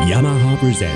Yamaha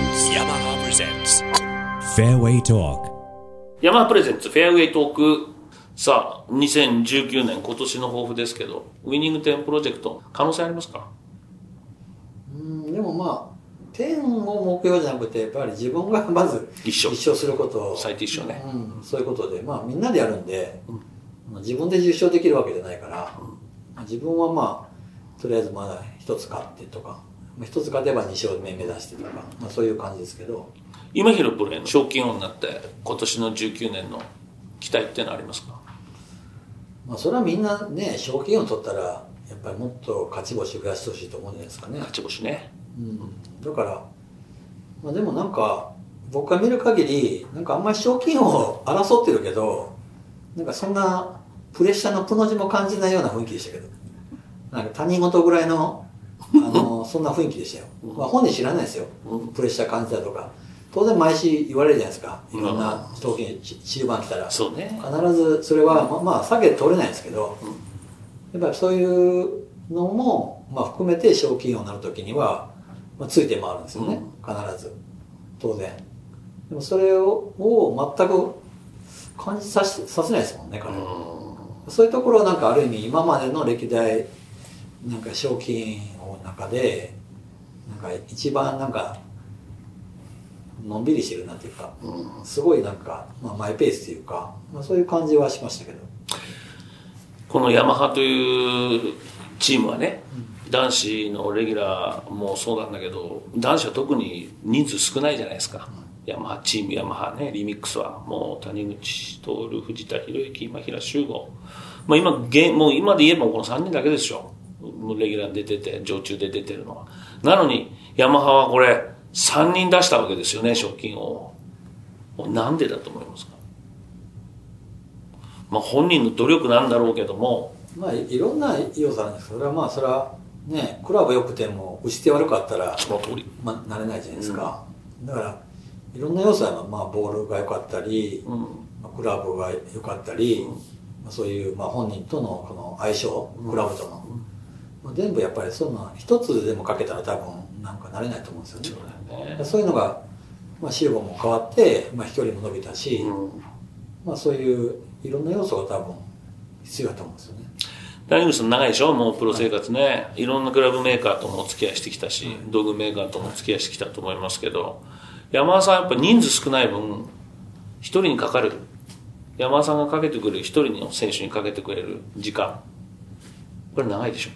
presents Fairway Talk。 ヤマハプレゼンツフェアウェイトーク。さあ2019年今年の抱負ですけど、ウィニング10プロジェクト可能性ありますか？ でもまあ10を目標じゃなくて、やっぱり自分がまず一勝することを最低一勝ね、 そういうことで、まあみんなでやるんで、自分で10勝できるわけじゃないから、自分はまあとりあえずまだ一つ勝ってとか、一つ勝てば2勝目指してとか、まあ、そういう感じですけど。 今広プロへの賞金王になって今年の19年の期待っていうのはありますか？ まあそれはみんなね、賞金王取ったらやっぱりもっと勝ち星を増やしてほしいと思うんじゃないですかね。 勝ち星ね、 だから、まあ、でもなんか僕が見る限りなんかあんまり賞金王を争ってるけど、なんかそんなプレッシャーのプの字も感じないような雰囲気でしたけど、なんか他人事ぐらいのそんな雰囲気でしたよ。まあ本人知らないですよ、プレッシャー感じたとか。当然毎週言われるじゃないですか、いろんな賞金終盤来たら、 そうね、 必ずそれはまあ下げて取れないんですけど、やっぱりそういうのも、まあ、含めて賞金王になるときには、まあ、ついて回るんですよね、必ず当然。でもそれを全く感じさせないですもんね、彼は。そういうところはなんかある意味今までの歴代なんか賞金王の中でなんか一番なんかのんびりしてるなっていうか、すごいなんか、まあ、マイペースというか、まあ、そういう感じはしましたけど。 このヤマハというチームはね、男子のレギュラーもそうなんだけど、男子は特に人数少ないじゃないですか、ヤマハチーム、ヤマハね、リミックスはもう谷口徹、藤田博之、今平修吾、まあ、もう今で言えばこの3人だけでしょ、レギュラーで出てて常駐で出てるのは。なのにヤマハはこれ3人出したわけですよね、賞金を。なんでだと思いますか？まあ本人の努力なんだろうけども、 まあいろんな要素あるんですけど、それはまあそれはね、クラブ良くても打ち手悪かったらその通り、 まあ、なれないじゃないですか、だからいろんな要素は、まあ、ボールが良かったり、まあ、クラブが良かったり、まあ、そういう、まあ、本人とのこの相性、クラブとの、まあ、全部やっぱりそんな一つでもかけたら多分なんかなれないと思うんですよね。そういうのが、まあ、シルバーも変わって、まあ、飛距離も伸びたし、まあ、そういういろんな要素が多分必要だと思うんですよね。 谷口さん長いでしょ、もうプロ生活ね、いろんなクラブメーカーともお付き合いしてきたし、道具メーカーともお付き合いしてきたと思いますけど、山田さんやっぱ人数少ない分一人にかかる、山田さんがかけてくれる一人の選手にかけてくれる時間、これ長いでしょ。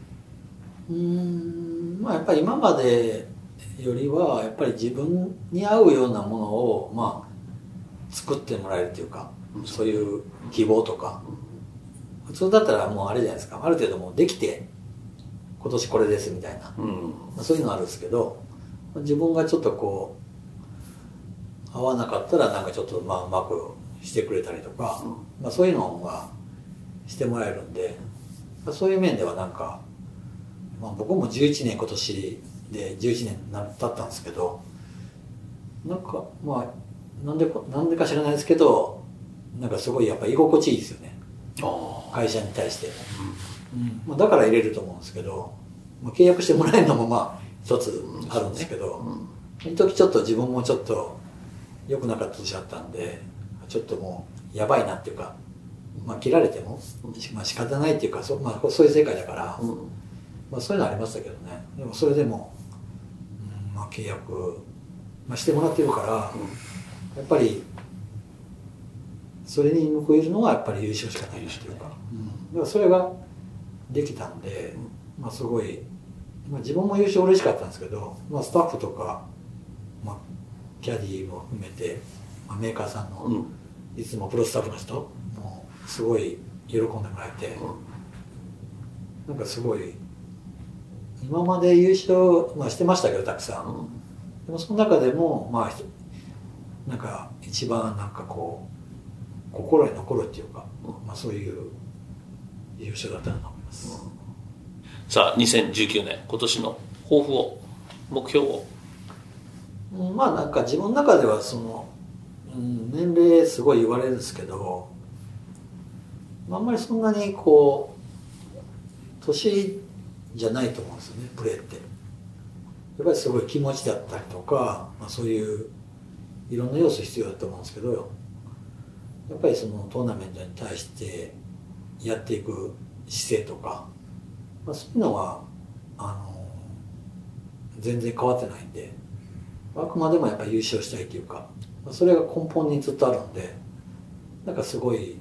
まあやっぱり今までよりはやっぱり自分に合うようなものをまあ作ってもらえるというか、そういう希望とか、普通だったらもうあれじゃないですか、ある程度もうできて今年これですみたいな、そういうのあるんですけど、自分がちょっとこう合わなかったらなんかちょっとまあうまくしてくれたりとか、まあ、そういうのがしてもらえるんで、そういう面ではなんか、まあ、僕も11年今年で11年経ったんですけど、なんかまあなんでか知らないですけど、なんかすごいやっぱ居心地いいですよね、会社に対して、まあ、だから入れると思うんですけど、まあ、契約してもらえるのもまあ一つあるんですけど、その時ちょっと自分もちょっと良くなかった年あったんで、ちょっともうやばいなっていうか、まあ、切られても、まあ、仕方ないっていうか、まあ、そういう世界だから、まあ、そういうのありましたけどね。でもそれでも、まあ、契約、まあ、してもらってるから、やっぱりそれに報いるのはやっぱり優勝しかないっていうか、だからそれができたんで、まあ、すごい、まあ、自分も優勝嬉しかったんですけど、まあ、スタッフとか、まあ、キャディーも含めて、まあ、メーカーさんの、いつもプロスタッフの人もすごい喜んでもらえて、なんかすごい今まで優勝、まあ、してましたけどたくさん、でもその中でもまあなんか一番なんかこう心に残るっていうか、まあ、そういう優勝だったなと思います。 さあ2019年今年の抱負を、目標を。 まあなんか自分の中ではその、年齢すごい言われるんですけど、あんまりそんなにこう年じゃないと思うんですよね、プレーって。 やっぱりすごい気持ちだったりとか、そういういろんな要素必要だと思うんですけど、やっぱりそのトーナメントに対してやっていく姿勢とか、そういうのは全然変わってないんで、あくまでもやっぱり優勝したいというか、それが根本にずっとあるんで、なんかすごい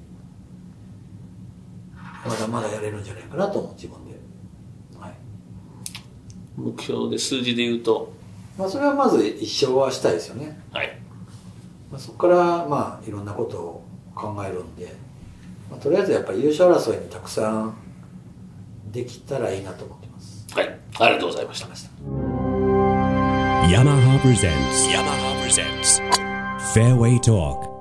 まだまだやれるんじゃないかなと思う、自分で。はい、 目標で数字で言うと、 それはまず1勝はしたいですよね。 はい。 そこからいろんなことを考えるんで、とりあえずやっぱり優勝争いにたくさんできたらいいなと思ってます。 はい、ありがとうございました。 Yamaha presents Fairway Talk.